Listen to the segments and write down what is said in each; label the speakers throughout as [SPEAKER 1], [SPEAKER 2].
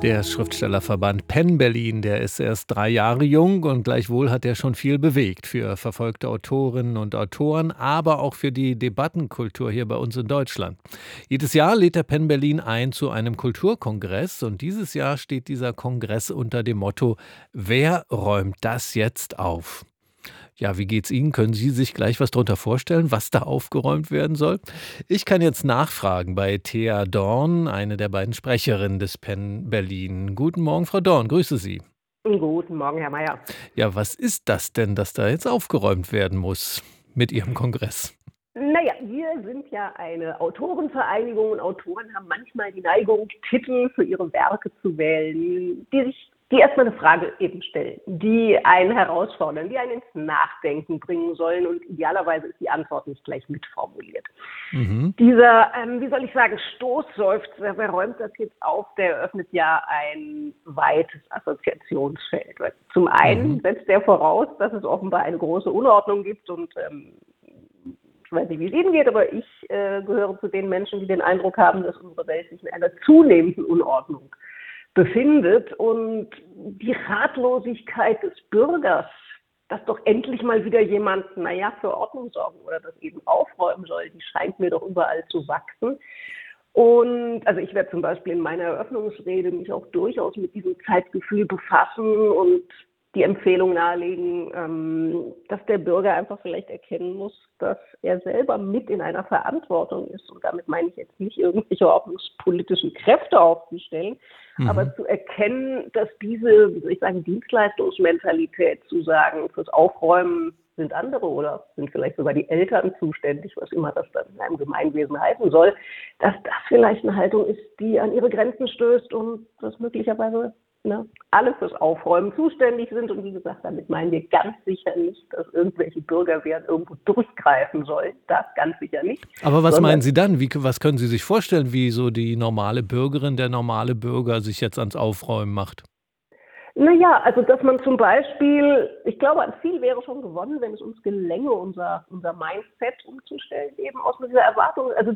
[SPEAKER 1] Der Schriftstellerverband Penn Berlin, der ist erst 3 Jahre jung und gleichwohl hat er schon viel bewegt für verfolgte Autorinnen und Autoren, aber auch für die Debattenkultur hier bei uns in Deutschland. Jedes Jahr lädt der Penn Berlin ein zu einem Kulturkongress und dieses Jahr steht dieser Kongress unter dem Motto: „Wer räumt das jetzt auf?“ Ja, wie geht's Ihnen? Können Sie sich gleich was darunter vorstellen, was da aufgeräumt werden soll? Ich kann jetzt nachfragen bei Thea Dorn, eine der beiden Sprecherinnen des Penn Berlin. Guten Morgen, Frau Dorn, grüße Sie.
[SPEAKER 2] Guten Morgen, Herr Mayer.
[SPEAKER 1] Ja, was ist das denn, dass da jetzt aufgeräumt werden muss mit Ihrem Kongress?
[SPEAKER 2] Naja, wir sind ja eine Autorenvereinigung und Autoren haben manchmal die Neigung, Titel für ihre Werke zu wählen, die erstmal eine Frage eben stellen, die einen herausfordern, die einen ins Nachdenken bringen sollen und idealerweise ist die Antwort nicht gleich mitformuliert.
[SPEAKER 1] Mhm.
[SPEAKER 2] Dieser, wie soll ich sagen, Stoßseufzer, wer räumt das jetzt auf, der eröffnet ja ein weites Assoziationsfeld. Weil zum einen
[SPEAKER 1] Mhm.
[SPEAKER 2] setzt er voraus, dass es offenbar eine große Unordnung gibt und ich weiß nicht, wie es Ihnen geht, aber ich gehöre zu den Menschen, die den Eindruck haben, dass unsere Welt sich in einer zunehmenden Unordnung befindet und die Ratlosigkeit des Bürgers, dass doch endlich mal wieder jemand, für Ordnung sorgen oder das eben aufräumen soll, die scheint mir doch überall zu wachsen. Und also ich werde zum Beispiel in meiner Eröffnungsrede mich auch durchaus mit diesem Zeitgefühl befassen und die Empfehlung nahelegen, dass der Bürger einfach vielleicht erkennen muss, dass er selber mit in einer Verantwortung ist. Und damit meine ich jetzt nicht irgendwelche ordnungspolitischen Kräfte aufzustellen,
[SPEAKER 1] Mhm.
[SPEAKER 2] aber zu erkennen, dass diese, wie soll ich sagen, Dienstleistungsmentalität zu sagen, fürs Aufräumen sind andere oder sind vielleicht sogar die Eltern zuständig, was immer das dann in einem Gemeinwesen heißen soll, dass das vielleicht eine Haltung ist, die an ihre Grenzen stößt und das möglicherweise alle fürs Aufräumen zuständig sind. Und wie gesagt, damit meinen wir ganz sicher nicht, dass irgendwelche Bürgerwehren irgendwo durchgreifen sollen. Das ganz sicher nicht.
[SPEAKER 1] Aber was meinen
[SPEAKER 2] Sondern,
[SPEAKER 1] Sie dann? Was können Sie sich vorstellen, wie so die normale Bürgerin, der normale Bürger sich jetzt ans Aufräumen macht?
[SPEAKER 2] also dass man zum Beispiel, ich glaube, an viel wäre schon gewonnen, wenn es uns gelänge, unser Mindset umzustellen, eben aus dieser Erwartung, also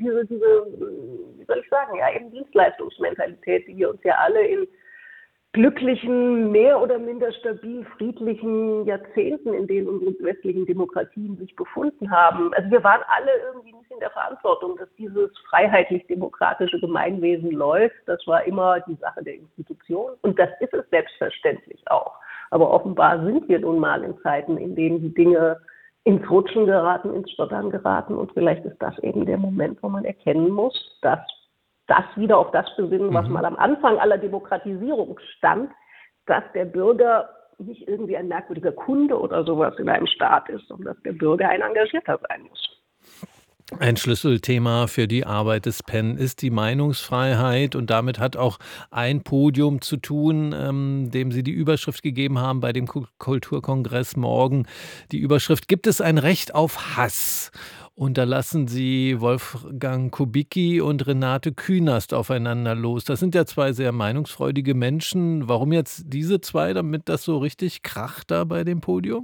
[SPEAKER 2] wie soll ich sagen, ja, eben Dienstleistungsmentalität, die wir uns ja alle in glücklichen, mehr oder minder stabil friedlichen Jahrzehnten, in denen unsere westlichen Demokratien sich befunden haben. Also wir waren alle irgendwie nicht in der Verantwortung, dass dieses freiheitlich-demokratische Gemeinwesen läuft. Das war immer die Sache der Institution und das ist es selbstverständlich auch. Aber offenbar sind wir nun mal in Zeiten, in denen die Dinge ins Rutschen geraten, ins Stottern geraten und vielleicht ist das eben der Moment, wo man erkennen muss, dass das wieder auf das besinnen, was
[SPEAKER 1] Mhm.
[SPEAKER 2] mal am Anfang aller Demokratisierung stand, dass der Bürger nicht irgendwie ein merkwürdiger Kunde oder sowas in einem Staat ist, sondern dass der Bürger ein Engagierter sein muss.
[SPEAKER 1] Ein Schlüsselthema für die Arbeit des PEN ist die Meinungsfreiheit und damit hat auch ein Podium zu tun, dem Sie die Überschrift gegeben haben bei dem Kulturkongress morgen. Die Überschrift: „Gibt es ein Recht auf Hass?“ Und da lassen Sie Wolfgang Kubicki und Renate Künast aufeinander los. Das sind ja 2 sehr meinungsfreudige Menschen. Warum jetzt diese 2, damit das so richtig kracht da bei dem Podium?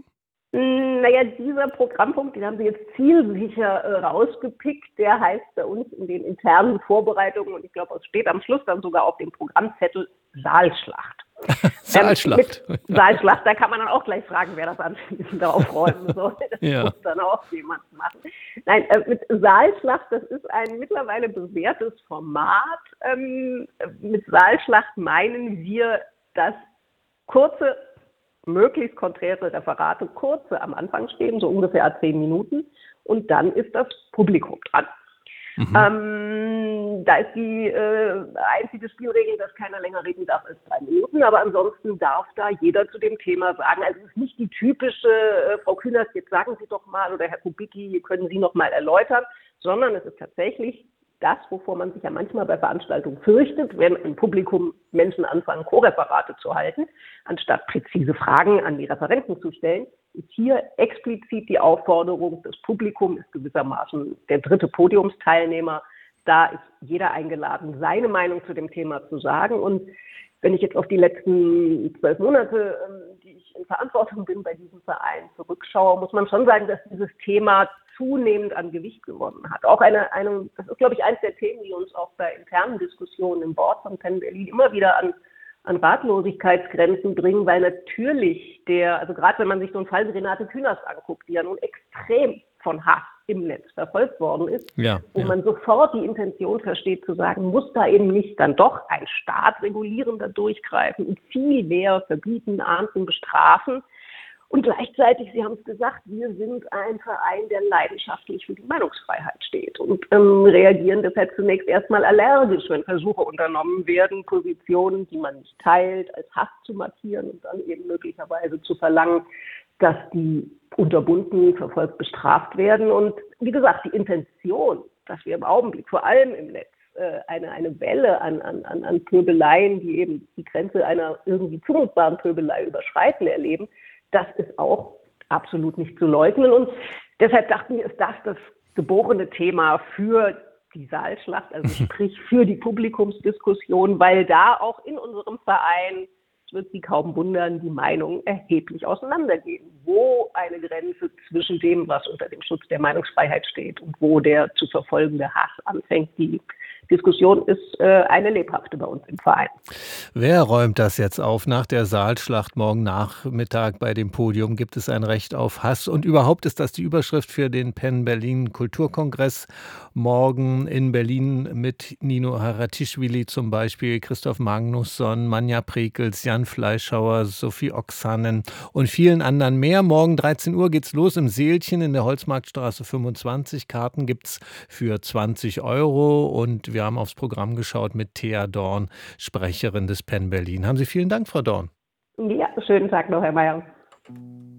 [SPEAKER 2] Dieser Programmpunkt, den haben Sie jetzt zielsicher rausgepickt, der heißt bei uns in den internen Vorbereitungen und ich glaube, es steht am Schluss dann sogar auf dem Programmzettel Saalschlacht. Mit
[SPEAKER 1] Saalschlacht.
[SPEAKER 2] Saalschlacht, da kann man dann auch gleich fragen, wer das anschließend aufräumen soll. Das
[SPEAKER 1] Ja.
[SPEAKER 2] muss dann auch jemand machen. Nein, mit Saalschlacht, das ist ein mittlerweile bewährtes Format. Mit Saalschlacht meinen wir, dass kurze, möglichst konträre Referate, kurze am Anfang stehen, so ungefähr 10 Minuten. Und dann ist das Publikum dran.
[SPEAKER 1] Mhm.
[SPEAKER 2] Da ist die einzige Spielregel, dass keiner länger reden darf als 3 Minuten, aber ansonsten darf da jeder zu dem Thema sagen. Also es ist nicht die typische, Frau Kühners, jetzt sagen Sie doch mal, oder Herr Kubicki, können Sie noch mal erläutern, sondern es ist tatsächlich das, wovor man sich ja manchmal bei Veranstaltungen fürchtet, wenn im Publikum Menschen anfangen, Co-Referate zu halten, anstatt präzise Fragen an die Referenten zu stellen, ist hier explizit die Aufforderung, das Publikum ist gewissermaßen der dritte Podiumsteilnehmer. Da ist jeder eingeladen, seine Meinung zu dem Thema zu sagen. Und wenn ich jetzt auf die letzten 12 Monate, die ich in Verantwortung bin bei diesem Verein, zurückschaue, muss man schon sagen, dass dieses Thema zunehmend an Gewicht gewonnen hat. Auch das ist, glaube ich, eines der Themen, die uns auch bei internen Diskussionen im Board von Penn Berlin immer wieder an Ratlosigkeitsgrenzen bringen, weil natürlich also gerade wenn man sich so einen Fall wie Renate Künast anguckt, die ja nun extrem von Hass im Netz verfolgt worden ist,
[SPEAKER 1] Ja,
[SPEAKER 2] wo
[SPEAKER 1] ja.
[SPEAKER 2] man sofort die Intention versteht zu sagen, muss da eben nicht dann doch ein Staat regulierender durchgreifen und viel mehr verbieten, ahnden, bestrafen. Und gleichzeitig, Sie haben es gesagt, wir sind ein Verein, der leidenschaftlich für die Meinungsfreiheit steht und reagieren deshalb zunächst erstmal allergisch, wenn Versuche unternommen werden, Positionen, die man nicht teilt, als Hass zu markieren und dann eben möglicherweise zu verlangen, dass die unterbunden, verfolgt, bestraft werden. Und wie gesagt, die Intention, dass wir im Augenblick, vor allem im Netz, eine Welle an Pöbeleien, die eben die Grenze einer irgendwie zumutbaren Pöbelei überschreiten, erleben, das ist auch absolut nicht zu leugnen. Und deshalb dachten wir, ist das geborene Thema für die Saalschlacht, also sprich für die Publikumsdiskussion, weil da auch in unserem Verein, es wird Sie kaum wundern, die Meinungen erheblich auseinandergehen, wo eine Grenze zwischen dem, was unter dem Schutz der Meinungsfreiheit steht und wo der zu verfolgende Hass anfängt. Die Diskussion ist eine lebhafte bei uns im Verein.
[SPEAKER 1] Wer räumt das jetzt auf? Nach der Saalschlacht morgen Nachmittag bei dem Podium gibt es ein Recht auf Hass. Und überhaupt ist das die Überschrift für den Penn Berlin Kulturkongress morgen in Berlin mit Nino Haratischvili zum Beispiel, Christoph Magnusson, Manja Prekels, Jan Fleischhauer, Sophie Oksanen und vielen anderen mehr. Morgen 13 Uhr geht's los im Seelchen in der Holzmarktstraße 25. Karten gibt's für 20 € und wir haben aufs Programm geschaut mit Thea Dorn, Sprecherin des Penn Berlin. Haben Sie vielen Dank, Frau Dorn.
[SPEAKER 2] Ja, schönen Tag noch, Herr Mayer.